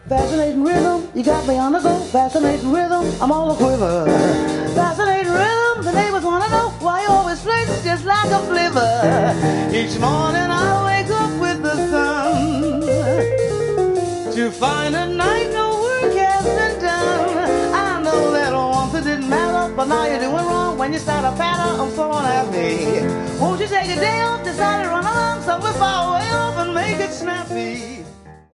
Fascinating rhythm, you got me on the go. Fascinating rhythm, I'm all a quiver. Fascinating rhythm, the neighbors wanna know why you always flex just like a flivver. Each morning I wake up with the sun to find a night no work has been done. I know that once it didn't matter, but now you're doing wrong when you start a patter. I'm so unhappy. Won't you take a day off, decide to run along somewhere far away off and make it snappy?